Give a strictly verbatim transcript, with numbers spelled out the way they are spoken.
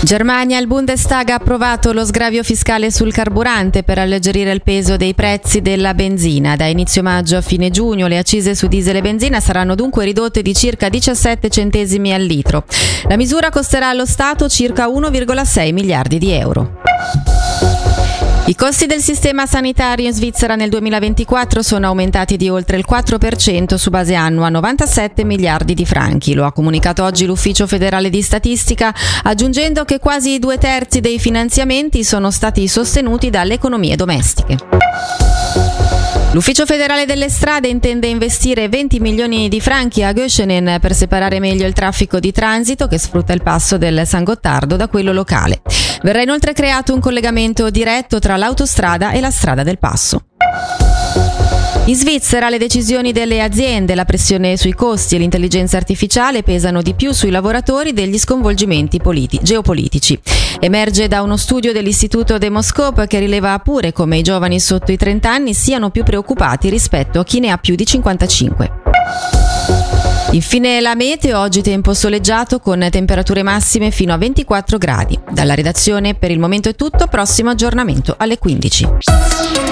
Germania, il Bundestag ha approvato lo sgravio fiscale sul carburante per alleggerire il peso dei prezzi della benzina. Da inizio maggio a fine giugno le accise su diesel e benzina saranno dunque ridotte di circa diciassette centesimi al litro. La misura costerà allo Stato circa uno virgola sei miliardi di euro. I costi del sistema sanitario in Svizzera nel duemilaventiquattro sono aumentati di oltre il quattro per cento su base annua, novantasette miliardi di franchi. Lo ha comunicato oggi l'Ufficio federale di statistica, aggiungendo che quasi due terzi dei finanziamenti sono stati sostenuti dalle economie domestiche. L'Ufficio federale delle strade intende investire venti milioni di franchi a Göschenen per separare meglio il traffico di transito che sfrutta il passo del San Gottardo da quello locale. Verrà inoltre creato un collegamento diretto tra l'autostrada e la strada del passo. In Svizzera le decisioni delle aziende, la pressione sui costi e l'intelligenza artificiale pesano di più sui lavoratori degli sconvolgimenti politi- geopolitici. Emerge da uno studio dell'Istituto Demoscope che rileva pure come i giovani sotto i trenta anni siano più preoccupati rispetto a chi ne ha più di cinquantacinque. Infine la meteo, oggi tempo soleggiato con temperature massime fino a ventiquattro gradi. Dalla redazione per il momento è tutto, prossimo aggiornamento alle quindici.